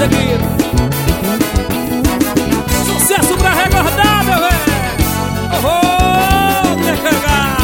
seguir. Sucesso pra recordar, meu velho. Oh, que cagada.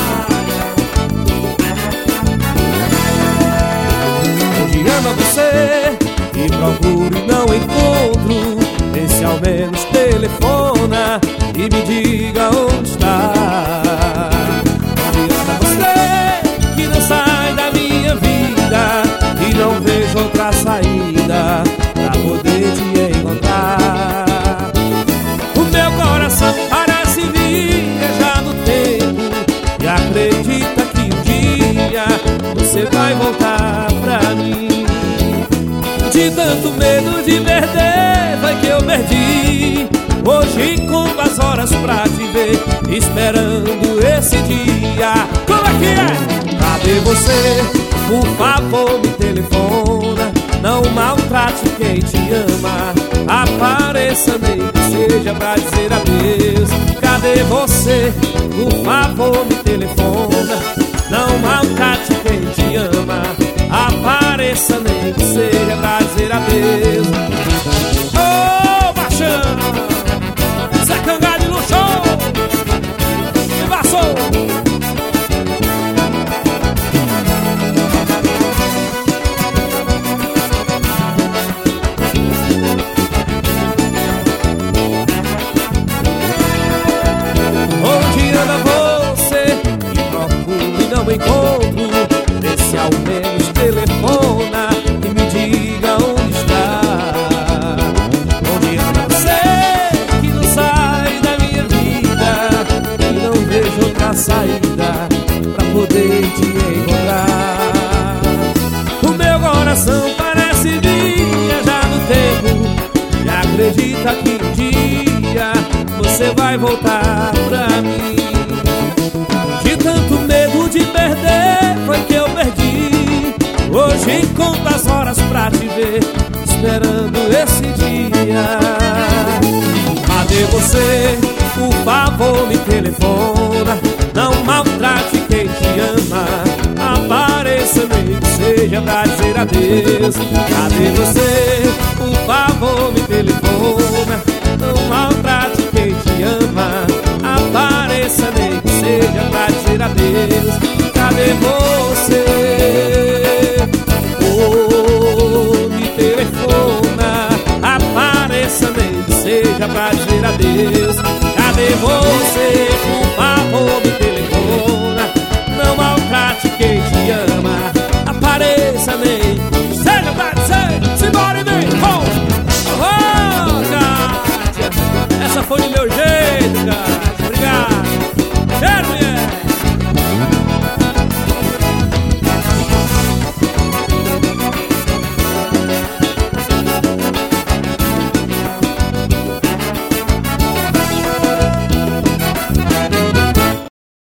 Onde anda você? E procuro e não encontro. Vê se ao menos telefona e me diga onde está. Onde anda você? Que não sai da minha vida e não vejo outra saída pra poder te encontrar. O meu coração parece viajar no tempo e acredita que um dia você vai voltar pra mim. De tanto medo de perder foi que eu perdi. Hoje conto as horas pra te ver, esperando esse dia. Como é que é? Cadê você? Por favor me telefona. Não maltrate quem te ama. Apareça nem que seja pra dizer adeus. Cadê você? Por favor me telefona. Não maltrate quem te ama. Apareça nem que seja pra dizer adeus. Ô, baixão, Zé Cangade no show. E passou. Onde anda você? E procuro e não encontro. Vê se ao menos telefona e me diga onde está. Onde anda você? Que não sai da minha vida e não vejo outra saída pra poder te encontrar. O meu coração parece viajar no tempo e acredita que um dia você vai voltar pra mim. De tanto medo de perder foi que eu perdi. Hoje conto as horas pra te ver, esperando esse dia. Cadê você? Por favor me telefona. Não maltrate quem te ama. Apareça nem que seja pra dizer adeus. Cadê você? Por favor me telefona. Não maltrate quem te ama. Apareça nem que seja pra dizer adeus. Cadê você? Oh, me telefona. Apareça nem que seja pra dizer adeus. Cadê você?